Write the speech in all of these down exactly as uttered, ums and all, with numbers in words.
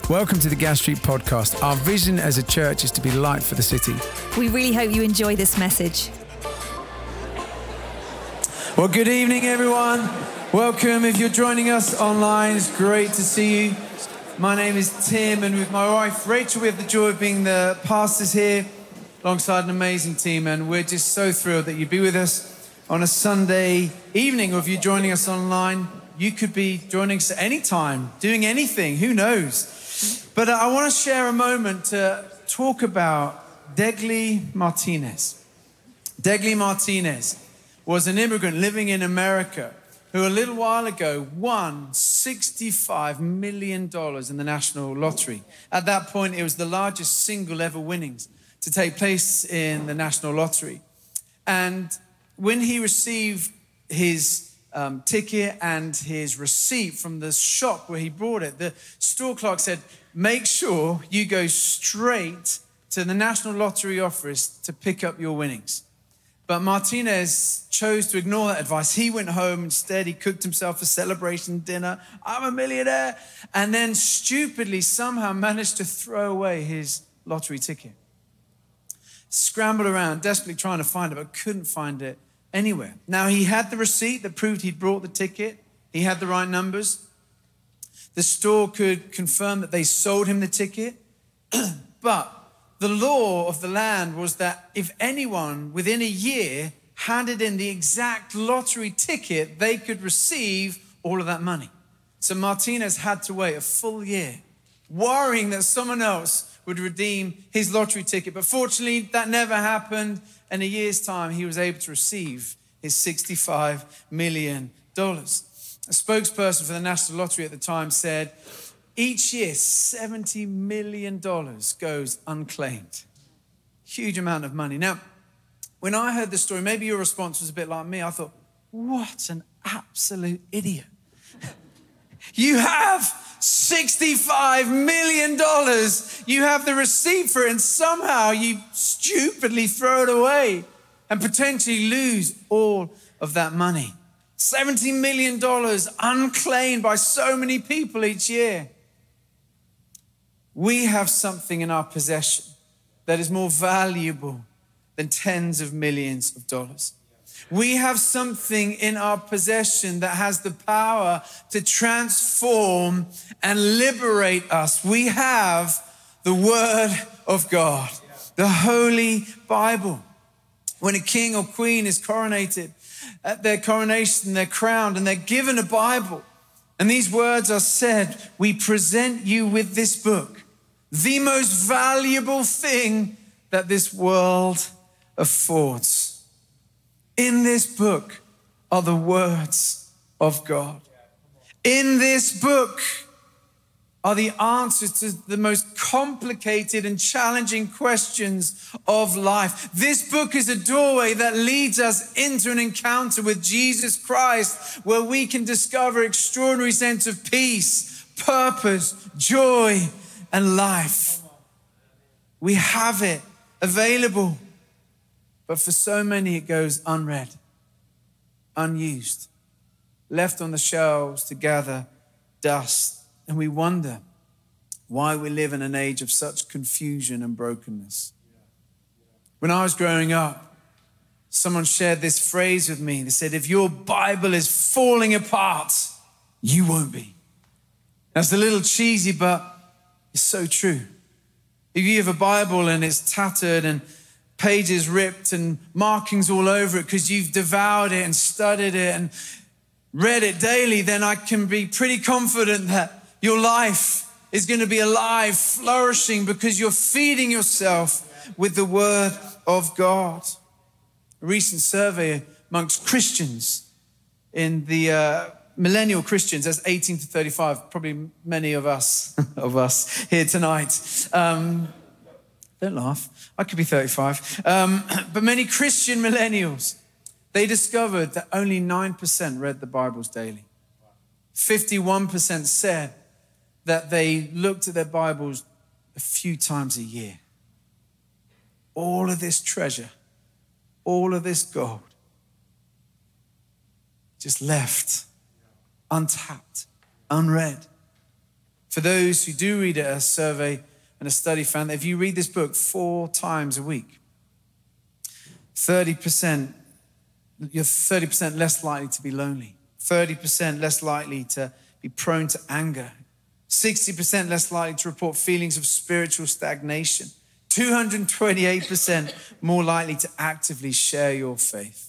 Welcome to the Gas Street Podcast. Our vision as a church is to be light for the city. We really hope you enjoy this message. Well, good evening, everyone. Welcome. If you're joining us online, it's great to see you. My name is Tim, and with my wife, Rachel, we have the joy of being the pastors here alongside an amazing team, and we're just so thrilled that you'd be with us on a Sunday evening, or if you're joining us online, you could be joining us at any time, doing anything, who knows? But I want to share a moment to talk about Degli Martinez. Degli Martinez was an immigrant living in America who a little while ago won sixty-five million dollars in the national lottery. At that point, it was the largest single ever winnings to take place in the national lottery. And when he received his um, ticket and his receipt from the shop where he bought it, the store clerk said, make sure you go straight to the National Lottery office to pick up your winnings. But Martinez chose to ignore that advice. He went home. Instead, he cooked himself a celebration dinner. I'm a millionaire. And then stupidly somehow managed to throw away his lottery ticket. Scrambled around, desperately trying to find it, but couldn't find it anywhere. Now, he had the receipt that proved he'd brought the ticket. He had the right numbers. The store could confirm that they sold him the ticket. But the law of the land was that if anyone within a year handed in the exact lottery ticket, they could receive all of that money. So Martinez had to wait a full year, worrying that someone else would redeem his lottery ticket. But fortunately, that never happened. In a year's time, he was able to receive his sixty-five million dollars. A spokesperson for the National Lottery at the time said, each year, seventy million dollars goes unclaimed. Huge amount of money. Now, when I heard the story, maybe your response was a bit like me. I thought, what an absolute idiot. You have sixty-five million dollars. You have the receipt for it, and somehow you stupidly throw it away and potentially lose all of that money. seventy million dollars unclaimed by so many people each year. We have something in our possession that is more valuable than tens of millions of dollars. We have something in our possession that has the power to transform and liberate us. We have the Word of God, the Holy Bible. When a king or queen is coronated, at their coronation, they're crowned and they're given a Bible. And these words are said, we present you with this book, the most valuable thing that this world affords. In this book are the words of God. In this book are the answers to the most complicated and challenging questions of life. This book is a doorway that leads us into an encounter with Jesus Christ, where we can discover extraordinary sense of peace, purpose, joy, and life. We have it available. But for so many, it goes unread, unused, left on the shelves to gather dust. And we wonder why we live in an age of such confusion and brokenness. When I was growing up, someone shared this phrase with me. They said, if your Bible is falling apart, you won't be. That's a little cheesy, but it's so true. If you have a Bible and it's tattered and pages ripped and markings all over it because you've devoured it and studied it and read it daily, then I can be pretty confident that your life is going to be alive, flourishing, because you're feeding yourself with the Word of God. A recent survey amongst Christians in the uh, millennial Christians, that's eighteen to thirty-five, probably many of us of us here tonight. Um, don't laugh. I could be thirty-five. Um, but many Christian millennials, they discovered that only nine percent read the Bibles daily. fifty-one percent said that they looked at their Bibles a few times a year. All of this treasure, all of this gold, just left untapped, unread. For those who do read it, a survey and a study found that if you read this book four times a week, thirty percent, you're thirty percent less likely to be lonely, thirty percent less likely to be prone to anger, sixty percent less likely to report feelings of spiritual stagnation, two hundred twenty-eight percent more likely to actively share your faith.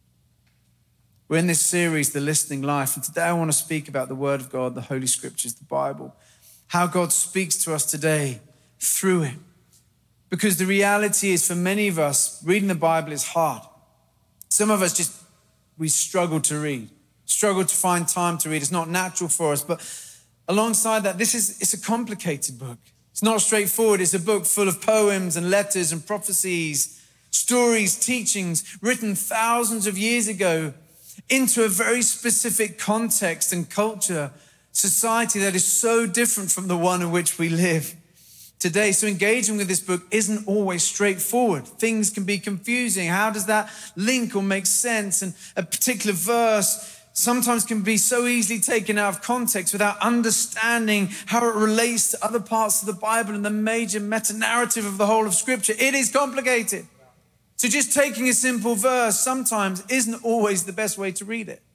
We're in this series, The Listening Life, and today I want to speak about the Word of God, the Holy Scriptures, the Bible, how God speaks to us today through it. Because the reality is, for many of us, reading the Bible is hard. Some of us just, we struggle to read, struggle to find time to read. It's not natural for us, but alongside that, this is, it's a complicated book. It's not straightforward. It's a book full of poems and letters and prophecies, stories, teachings, written thousands of years ago into a very specific context and culture, society that is so different from the one in which we live today. So engaging with this book isn't always straightforward. Things can be confusing. How does that link or make sense? And a particular verse sometimes can be so easily taken out of context without understanding how it relates to other parts of the Bible and the major meta-narrative of the whole of Scripture. It is complicated. So just taking a simple verse sometimes isn't always the best way to read it.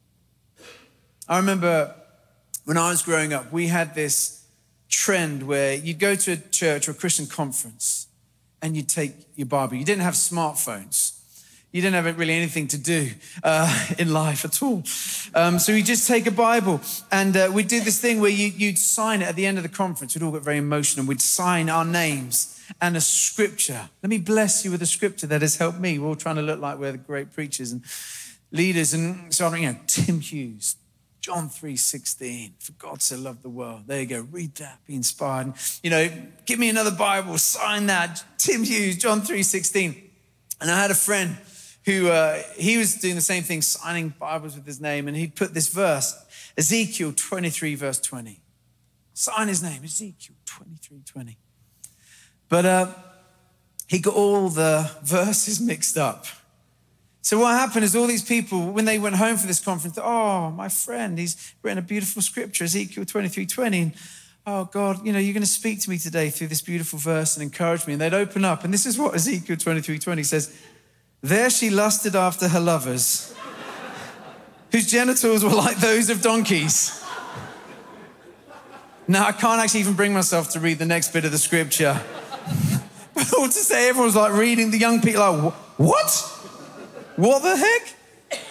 I remember when I was growing up, we had this trend where you'd go to a church or a Christian conference and you'd take your Bible. You didn't have smartphones. You didn't have really anything to do uh, in life at all. Um, so we just take a Bible and uh, we'd do this thing where you, you'd sign it at the end of the conference. We'd all get very emotional. We'd sign our names and a scripture. Let me bless you with a scripture that has helped me. We're all trying to look like we're the great preachers and leaders. And so, you know, Tim Hughes, John three sixteen, for God so loved the world. There you go, read that, be inspired. And, you know, give me another Bible, sign that, Tim Hughes, John three sixteen. And I had a friend who, uh, he was doing the same thing, signing Bibles with his name, and he'd put this verse, Ezekiel twenty-three, verse twenty. Sign his name, Ezekiel twenty-three, twenty. But uh, he got all the verses mixed up. So what happened is all these people, when they went home for this conference, oh, my friend, he's written a beautiful scripture, Ezekiel twenty-three, twenty. And, oh, God, you know, you're going to speak to me today through this beautiful verse and encourage me. And they'd open up, and this is what Ezekiel twenty-three, twenty says. There she lusted after her lovers, whose genitals were like those of donkeys. Now, I can't actually even bring myself to read the next bit of the scripture. But all to say, everyone's like reading, the young people are like, what? What the heck?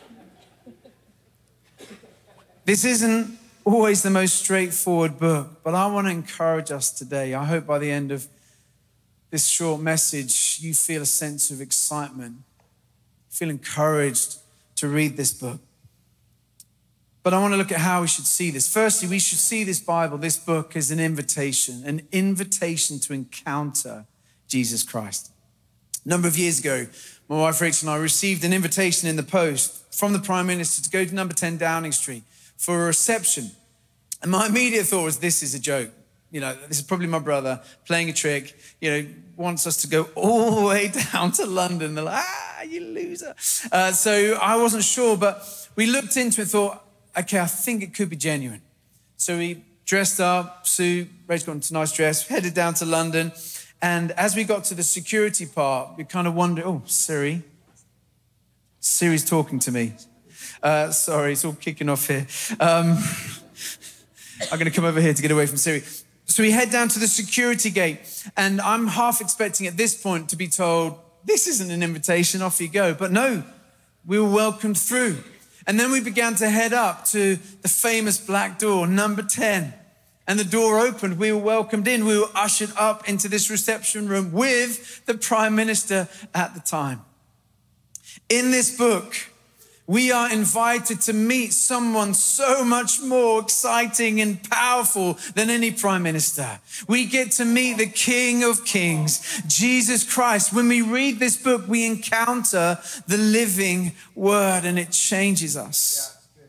This isn't always the most straightforward book, but I want to encourage us today. I hope by the end of this short message, you feel a sense of excitement, feel encouraged to read this book. But I want to look at how we should see this. Firstly, we should see this Bible, this book, as an invitation, an invitation to encounter Jesus Christ. A number of years ago, my wife Rachel and I received an invitation in the post from the Prime Minister to go to number ten Downing Street for a reception. And my immediate thought was, this is a joke. You know, this is probably my brother playing a trick, you know, wants us to go all the way down to London. They're like, ah, you loser. Uh, so I wasn't sure, but we looked into it and thought, okay, I think it could be genuine. So we dressed up, suit, Rachel got into a nice dress, headed down to London. And as we got to the security part, we kind of wondered, oh, Siri. Siri's talking to me. Uh, sorry, it's all kicking off here. Um, I'm going to come over here to get away from Siri. So we head down to the security gate, and I'm half expecting at this point to be told, this isn't an invitation, off you go. But no, we were welcomed through. And then we began to head up to the famous black door, number ten. And the door opened, we were welcomed in. We were ushered up into this reception room with the Prime Minister at the time. In this book, we are invited to meet someone so much more exciting and powerful than any prime minister. We get to meet the King of Kings, Jesus Christ. When we read this book, we encounter the living word, and it changes us. Yeah,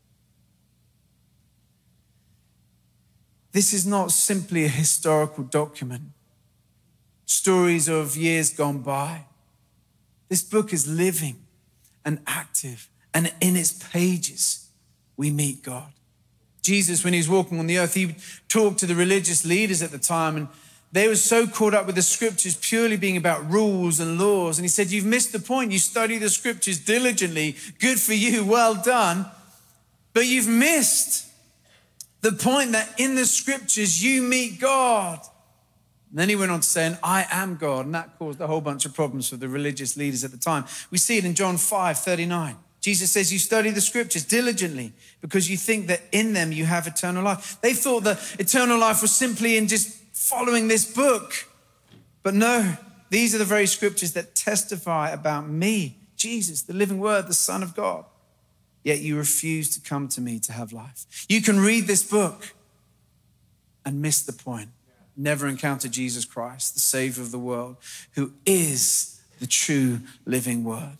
this is not simply a historical document, stories of years gone by. This book is living and active. And in its pages, we meet God. Jesus, when he was walking on the earth, he talked to the religious leaders at the time, and they were so caught up with the scriptures purely being about rules and laws. And he said, you've missed the point. You study the scriptures diligently. Good for you. Well done. But you've missed the point that in the scriptures, you meet God. And then he went on to say, and I am God. And that caused a whole bunch of problems for the religious leaders at the time. We see it in John five thirty-nine. Jesus says, you study the scriptures diligently because you think that in them you have eternal life. They thought that eternal life was simply in just following this book. But no, these are the very scriptures that testify about me, Jesus, the living word, the Son of God. Yet you refuse to come to me to have life. You can read this book and miss the point. Never encounter Jesus Christ, the Savior of the world, who is the true living word.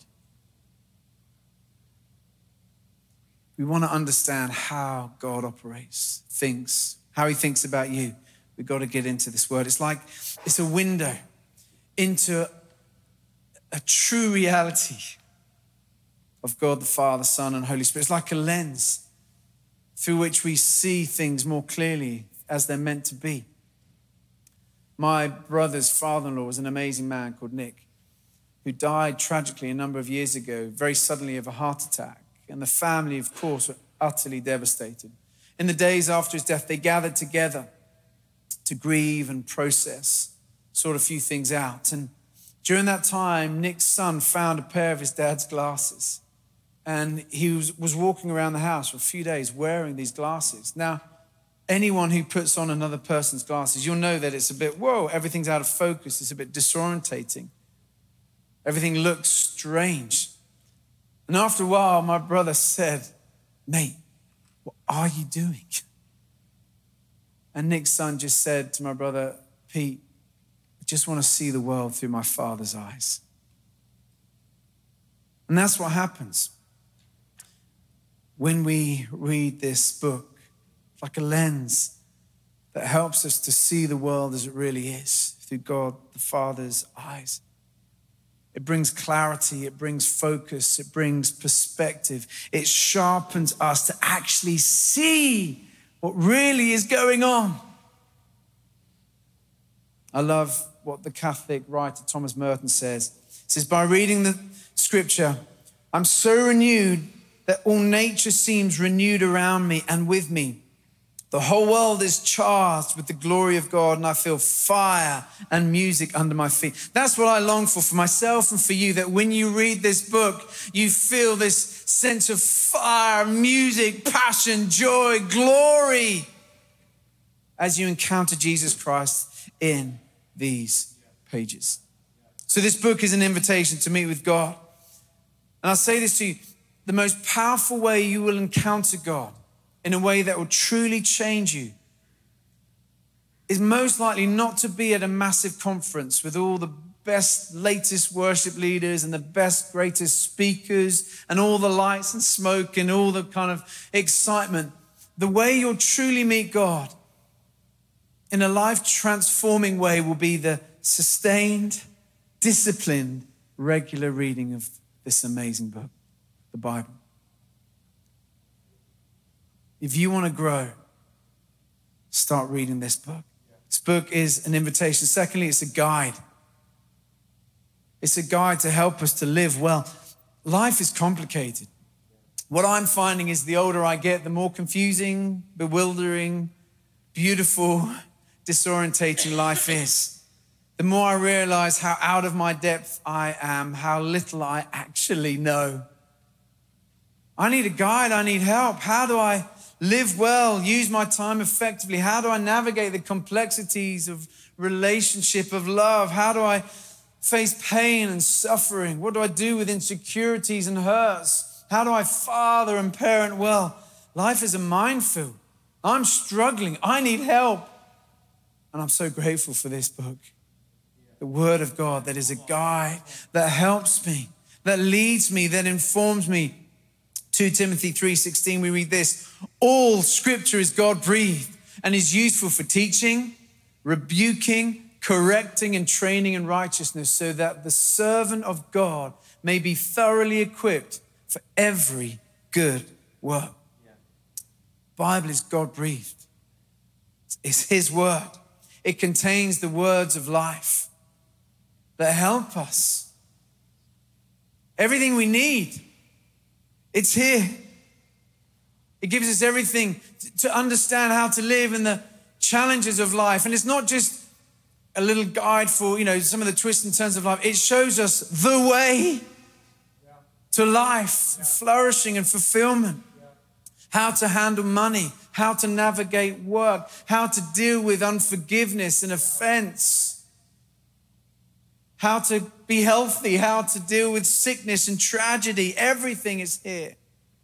We want to understand how God operates, thinks, how he thinks about you. We've got to get into this word. It's like it's a window into a true reality of God the Father, Son, and Holy Spirit. It's like a lens through which we see things more clearly as they're meant to be. My brother's father-in-law was an amazing man called Nick, who died tragically a number of years ago, very suddenly of a heart attack. And the family, of course, were utterly devastated. In the days after his death, they gathered together to grieve and process, sort a few things out. And during that time, Nick's son found a pair of his dad's glasses. And he was, was walking around the house for a few days wearing these glasses. Now, anyone who puts on another person's glasses, you'll know that it's a bit, whoa, everything's out of focus. It's a bit disorientating. Everything looks strange. And after a while, my brother said, mate, what are you doing? And Nick's son just said to my brother, Pete, I just want to see the world through my father's eyes. And that's what happens when we read this book. It's like a lens that helps us to see the world as it really is through God the Father's eyes. It brings clarity, it brings focus, it brings perspective. It sharpens us to actually see what really is going on. I love what the Catholic writer Thomas Merton says. He says, by reading the scripture, I'm so renewed that all nature seems renewed around me and with me. The whole world is charged with the glory of God, and I feel fire and music under my feet. That's what I long for, for myself and for you, that when you read this book, you feel this sense of fire, music, passion, joy, glory, as you encounter Jesus Christ in these pages. So this book is an invitation to meet with God. And I'll say this to you, the most powerful way you will encounter God in a way that will truly change you is most likely not to be at a massive conference with all the best, latest worship leaders and the best, greatest speakers and all the lights and smoke and all the kind of excitement. The way you'll truly meet God in a life-transforming way will be the sustained, disciplined, regular reading of this amazing book, the Bible. If you want to grow, start reading this book. This book is an invitation. Secondly, it's a guide. It's a guide to help us to live well. Life is complicated. What I'm finding is the older I get, the more confusing, bewildering, beautiful, disorientating life is. The more I realize how out of my depth I am, how little I actually know. I need a guide. I need help. How do I live well, use my time effectively? How do I navigate the complexities of relationship, of love? How do I face pain and suffering? What do I do with insecurities and hurts? How do I father and parent well? Life is a minefield. I'm struggling. I need help. And I'm so grateful for this book, the Word of God, that is a guide that helps me, that leads me, that informs me. Second Timothy three sixteen, we read this, all scripture is God-breathed and is useful for teaching, rebuking, correcting, and training in righteousness, so that the servant of God may be thoroughly equipped for every good work. Bible is God-breathed. It's his word. It contains the words of life that help us. Everything we need, it's here. It gives us everything to understand how to live in the challenges of life. And it's not just a little guide for, you know, some of the twists and turns of life. It shows us the way to life, flourishing and fulfillment. How to handle money, how to navigate work, how to deal with unforgiveness and offense, how to be healthy, how to deal with sickness and tragedy. Everything is here.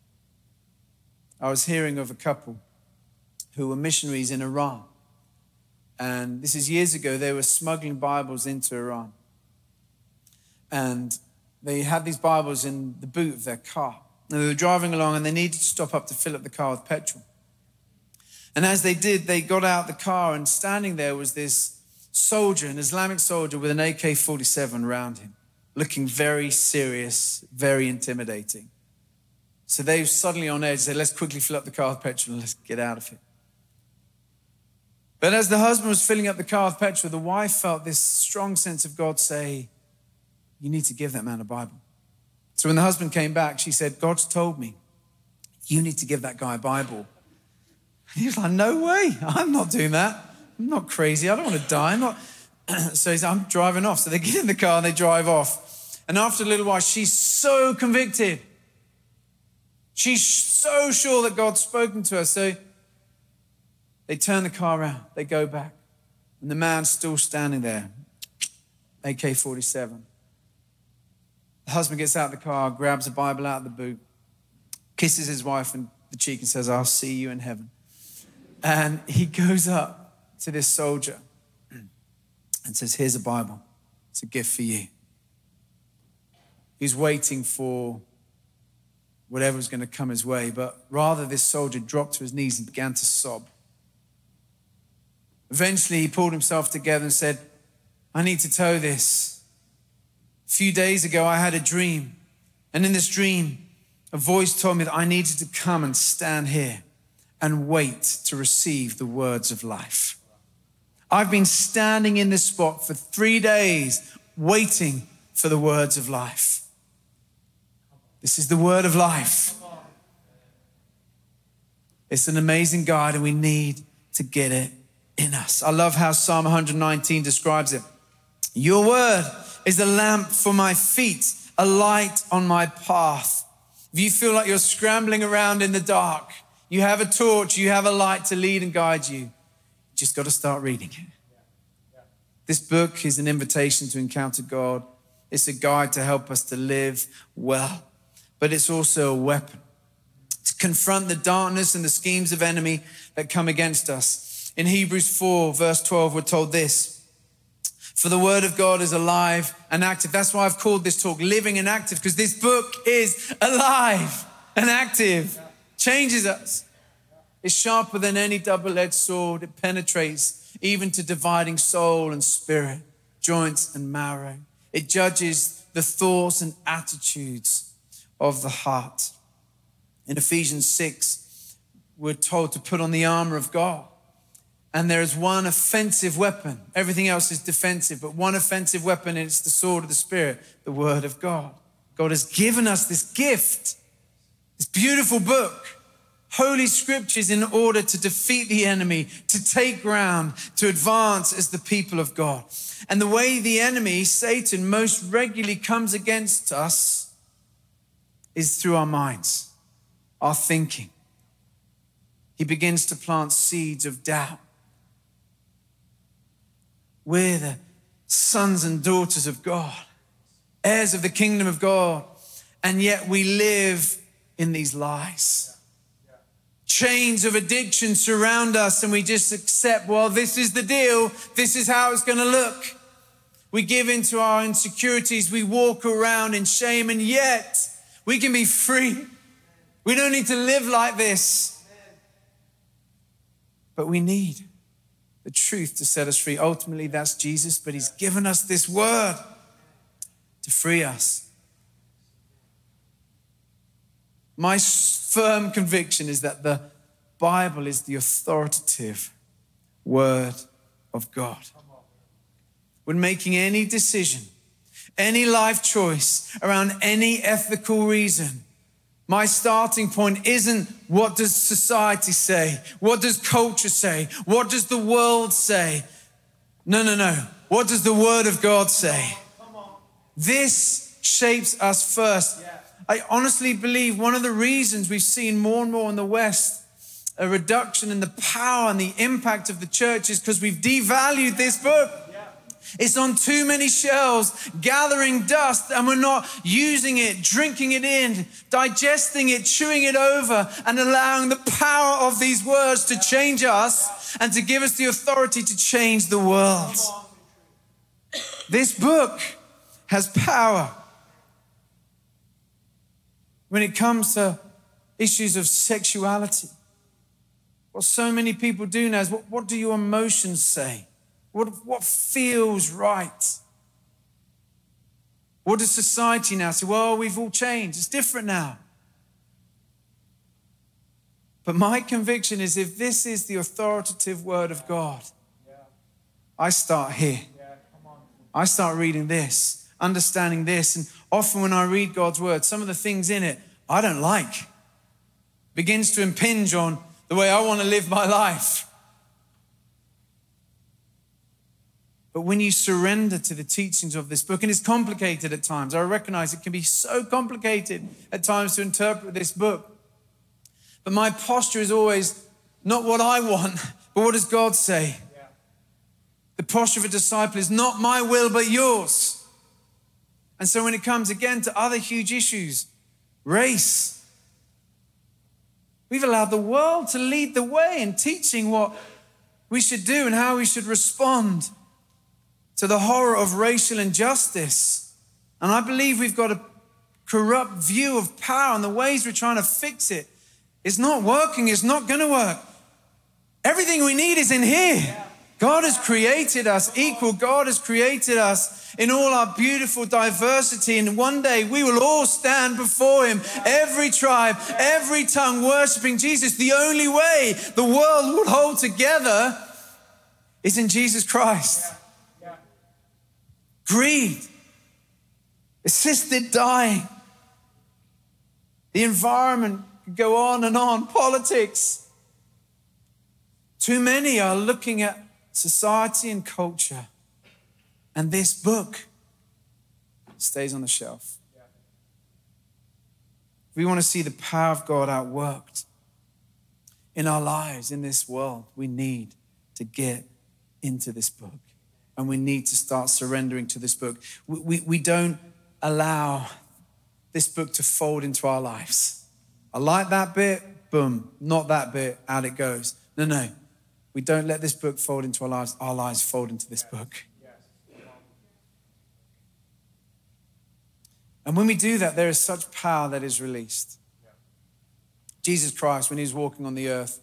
I was hearing of a couple who were missionaries in Iran. And this is years ago. They were smuggling Bibles into Iran. And they had these Bibles in the boot of their car. And they were driving along and they needed to stop up to fill up the car with petrol. And as they did, they got out the car, and standing there was this soldier, an Islamic soldier with an A K forty-seven around him, looking very serious, very intimidating. So they were suddenly on edge, said, let's quickly fill up the car with petrol and let's get out of it. But as the husband was filling up the car with petrol, the wife felt this strong sense of God say, you need to give that man a Bible. So when the husband came back, she said, God's told me, you need to give that guy a Bible. And he was like, no way, I'm not doing that. I'm not crazy, I don't want to die. I'm not. So he's like, I'm driving off. So they get in the car and they drive off. And after a little while, she's so convicted. She's so sure that God's spoken to her. So they turn the car around, they go back. And the man's still standing there, A K forty-seven. The husband gets out of the car, grabs a Bible out of the boot, kisses his wife on the cheek and says, I'll see you in heaven. And he goes up to this soldier and says, here's a Bible. It's a gift for you. He's waiting for whatever was going to come his way, but rather this soldier dropped to his knees and began to sob. Eventually he pulled himself together and said, I need to tell this. A few days ago I had a dream, and in this dream a voice told me that I needed to come and stand here and wait to receive the words of life. I've been standing in this spot for three days waiting for the words of life. This is the word of life. It's an amazing guide and we need to get it in us. I love how Psalm one nineteen describes it. Your word is a lamp for my feet, a light on my path. If you feel like you're scrambling around in the dark, you have a torch, you have a light to lead and guide you. You just got to start reading it. This book is an invitation to encounter God. It's a guide to help us to live well, but it's also a weapon to confront the darkness and the schemes of enemy that come against us. In Hebrews four, verse twelve, we're told this. For the word of God is alive and active. That's why I've called this talk Living and Active, because this book is alive and active. Changes us. It's sharper than any double-edged sword. It penetrates even to dividing soul and spirit, joints and marrow. It judges the thoughts and attitudes of the heart. In Ephesians six, we're told to put on the armor of God. And there is one offensive weapon. Everything else is defensive, but one offensive weapon, and it's the sword of the Spirit, the word of God. God has given us this gift, this beautiful book, Holy Scriptures, in order to defeat the enemy, to take ground, to advance as the people of God. And the way the enemy, Satan, most regularly comes against us is through our minds, our thinking. He begins to plant seeds of doubt. We're the sons and daughters of God, heirs of the kingdom of God, and yet we live in these lies. Chains of addiction surround us and we just accept, well, this is the deal. This is how it's going to look. We give into our insecurities. We walk around in shame, and yet we can be free. We don't need to live like this. But we need the truth to set us free. Ultimately, that's Jesus, but he's given us this word to free us. My firm conviction is that the Bible is the authoritative word of God. When making any decision, any life choice around any ethical reason, my starting point isn't what does society say? What does culture say? What does the world say? No, no, no. What does the Word of God say? This shapes us first. I honestly believe one of the reasons we've seen more and more in the West a reduction in the power and the impact of the church is because we've devalued this book. It's on too many shelves, gathering dust, and we're not using it, drinking it in, digesting it, chewing it over, and allowing the power of these words to change us and to give us the authority to change the world. This book has power. When it comes to issues of sexuality, what so many people do now is, what, what do your emotions say? What, what feels right? What does society now say? Well, we've all changed. It's different now. But my conviction is if this is the authoritative word of God, I start here. I start reading this, understanding this. And often when I read God's word, some of the things in it I don't like begins to impinge on the way I want to live my life. But when you surrender to the teachings of this book, and it's complicated at times, I recognize it can be so complicated at times to interpret this book. But my posture is always not what I want, but what does God say? Yeah. The posture of a disciple is not my will, but yours. And so when it comes again to other huge issues, race, we've allowed the world to lead the way in teaching what we should do and how we should respond to the horror of racial injustice. And I believe we've got a corrupt view of power and the ways we're trying to fix it. It's not working. It's not going to work. Everything we need is in here. God has created us equal. God has created us in all our beautiful diversity. And one day we will all stand before him. Every tribe, every tongue worshiping Jesus. The only way the world will hold together is in Jesus Christ. Greed, assisted dying, the environment could go on and on, politics. Too many are looking at society and culture, and this book stays on the shelf. We want to see the power of God outworked in our lives, in this world. We need to get into this book. And we need to start surrendering to this book. We, we, we don't allow this book to fold into our lives. I like that bit, boom. Not that bit, out it goes. No, no. We don't let this book fold into our lives. Our lives fold into this book. And when we do that, there is such power that is released. Jesus Christ, when he was walking on the earth,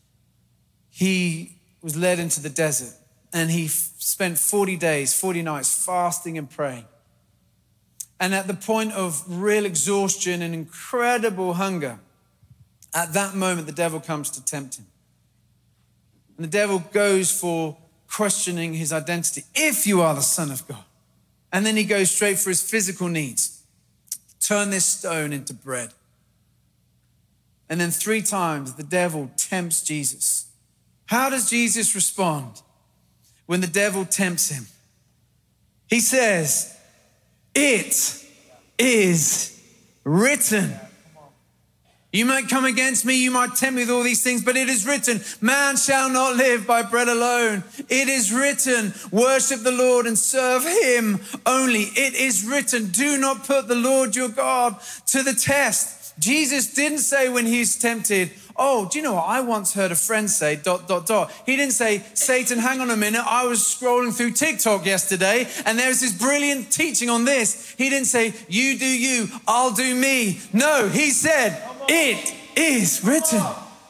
he was led into the desert. And he f- spent forty days, forty nights fasting and praying. And at the point of real exhaustion and incredible hunger, at that moment, the devil comes to tempt him. And the devil goes for questioning his identity. If you are the Son of God. And then he goes straight for his physical needs. Turn this stone into bread. And then three times the devil tempts Jesus. How does Jesus respond when the devil tempts him? He says, it is written. You might come against me, you might tempt me with all these things, but it is written, man shall not live by bread alone. It is written, worship the Lord and serve him only. It is written, do not put the Lord your God to the test. Jesus didn't say when he's tempted, oh, do you know what? I once heard a friend say, dot, dot, dot. He didn't say, Satan, hang on a minute. I was scrolling through TikTok yesterday and there's this brilliant teaching on this. He didn't say, you do you, I'll do me. No, he said, it is written.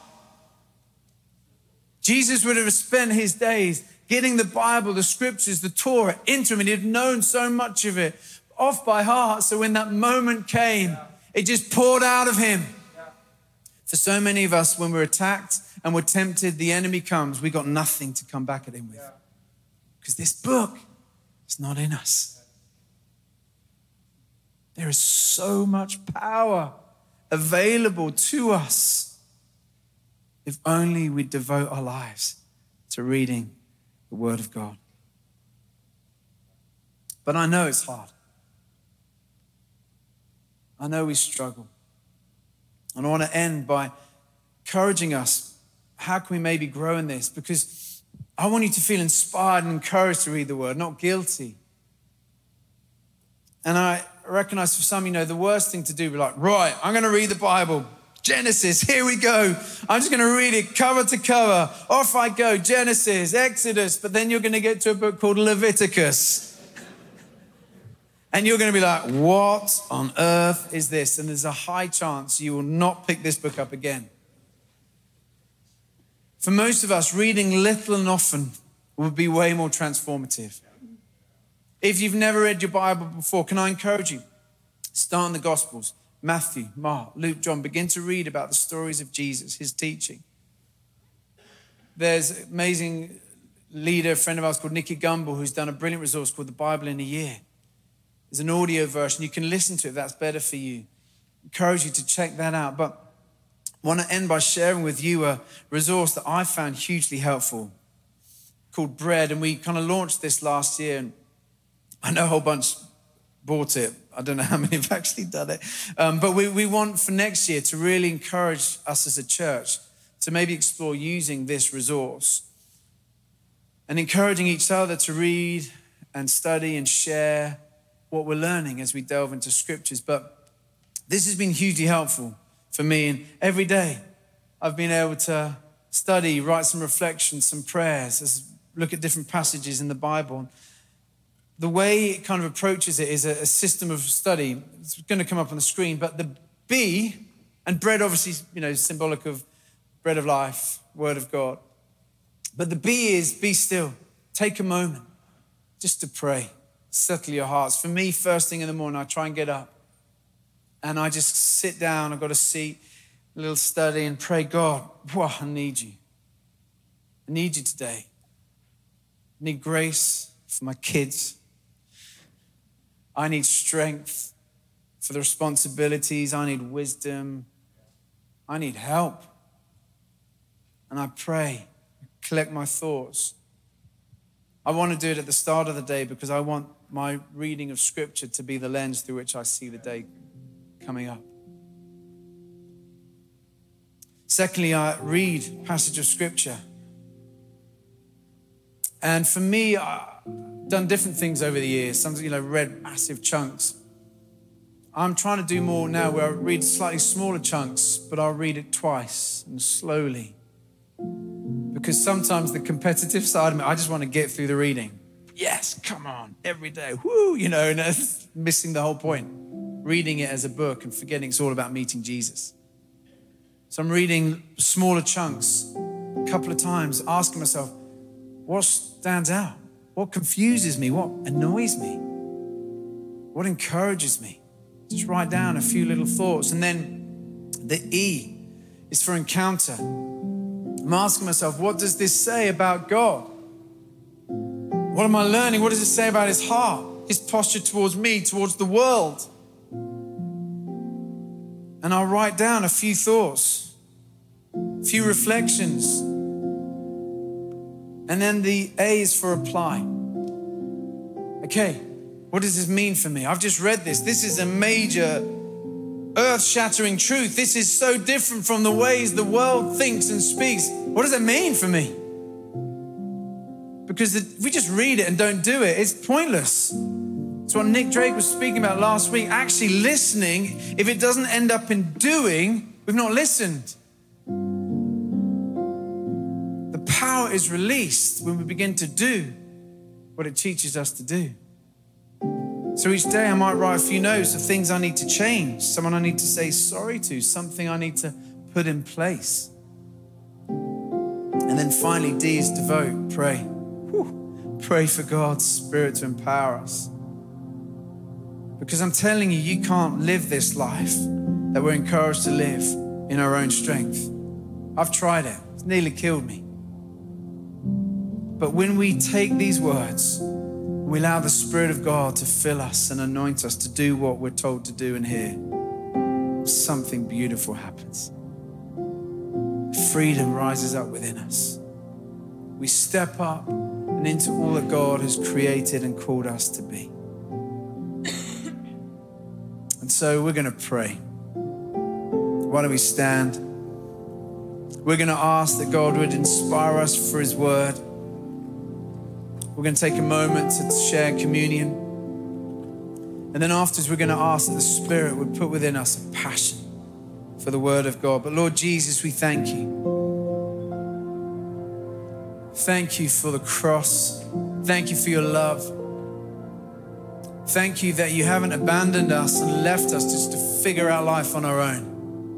Jesus would have spent his days getting the Bible, the scriptures, the Torah into him, and he'd known so much of it off by heart. So when that moment came, it just poured out of him. For so many of us, when we're attacked and we're tempted, the enemy comes, we got nothing to come back at him with. Because this book is not in us. There is so much power available to us if only we devote our lives to reading the Word of God. But I know it's hard. I know we struggle. And I want to end by encouraging us. How can we maybe grow in this? Because I want you to feel inspired and encouraged to read the Word, not guilty. And I recognize for some, you know, the worst thing to do, be like, right, I'm going to read the Bible. Genesis, here we go. I'm just going to read it cover to cover. Off I go, Genesis, Exodus. But then you're going to get to a book called Leviticus. And you're going to be like, what on earth is this? And there's a high chance you will not pick this book up again. For most of us, reading little and often would be way more transformative. If you've never read your Bible before, can I encourage you? Start in the Gospels. Matthew, Mark, Luke, John. Begin to read about the stories of Jesus, his teaching. There's an amazing leader, a friend of ours called Nicky Gumbel, who's done a brilliant resource called The Bible in a Year. There's an audio version. You can listen to it if that's better for you. I encourage you to check that out. But I want to end by sharing with you a resource that I found hugely helpful called Bread. And we kind of launched this last year. And I know a whole bunch bought it. I don't know how many have actually done it. Um, but we, we want for next year to really encourage us as a church to maybe explore using this resource and encouraging each other to read and study and share what we're learning as we delve into scriptures. But this has been hugely helpful for me. And every day I've been able to study, write some reflections, some prayers, look at different passages in the Bible. The way it kind of approaches it is a, a system of study. It's going to come up on the screen, but the B, and bread obviously, you know, symbolic of bread of life, word of God. But the B is be still. Take a moment just to pray. Settle your hearts. For me, first thing in the morning, I try and get up and I just sit down. I've got a seat, a little study and pray, God, wow, I need you. I need you today. I need grace for my kids. I need strength for the responsibilities. I need wisdom. I need help. And I pray, collect my thoughts. I want to do it at the start of the day because I want my reading of scripture to be the lens through which I see the day coming up. Secondly, I read passage of scripture. And for me, I've done different things over the years. Sometimes, you know, read massive chunks. I'm trying to do more now where I read slightly smaller chunks, but I'll read it twice and slowly. Because sometimes the competitive side of me, I just want to get through the reading. Yes, come on, every day, whoo, you know, and that's missing the whole point. Reading it as a book and forgetting it's all about meeting Jesus. So I'm reading smaller chunks a couple of times, asking myself, what stands out? What confuses me? What annoys me? What encourages me? Just write down a few little thoughts. And then the E is for encounter. I'm asking myself, what does this say about God? What am I learning? What does it say about his heart, his posture towards me, towards the world? And I'll write down a few thoughts, a few reflections. And then the A is for apply. Okay, what does this mean for me? I've just read this. This is a major earth-shattering truth. This is so different from the ways the world thinks and speaks. What does it mean for me? Because if we just read it and don't do it, it's pointless. It's what Nick Drake was speaking about last week. Actually listening, if it doesn't end up in doing, we've not listened. The power is released when we begin to do what it teaches us to do. So each day I might write a few notes of things I need to change, someone I need to say sorry to, something I need to put in place. And then finally, D is devote, pray. Whew. Pray for God's Spirit to empower us. Because I'm telling you, you can't live this life that we're encouraged to live in our own strength. I've tried it. It's nearly killed me. But when we take these words, we allow the Spirit of God to fill us and anoint us to do what we're told to do in here, something beautiful happens. Freedom rises up within us. We step up and into all that God has created and called us to be. And so we're going to pray. Why don't we stand? We're going to ask that God would inspire us for His word. We're going to take a moment to share communion. And then afterwards, we're going to ask that the Spirit would put within us a passion for the word of God. But Lord Jesus, we thank you. Thank you for the cross. Thank you for your love. Thank you that you haven't abandoned us and left us just to figure out life on our own.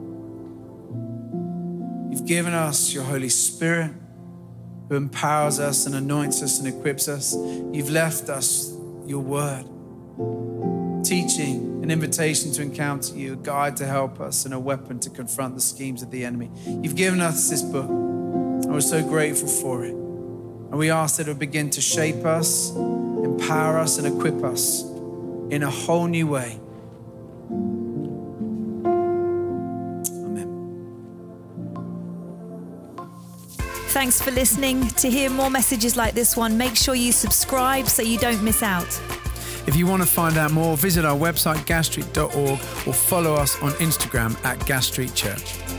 You've given us your Holy Spirit, who empowers us and anoints us and equips us. You've left us your word, teaching, an invitation to encounter you, a guide to help us, and a weapon to confront the schemes of the enemy. You've given us this book, and we're so grateful for it. And we ask that it would begin to shape us, empower us, and equip us in a whole new way. Thanks for listening. To hear more messages like this one, make sure you subscribe so you don't miss out. If you want to find out more, visit our website, gas street dot org, or follow us on Instagram at Gas Street Church.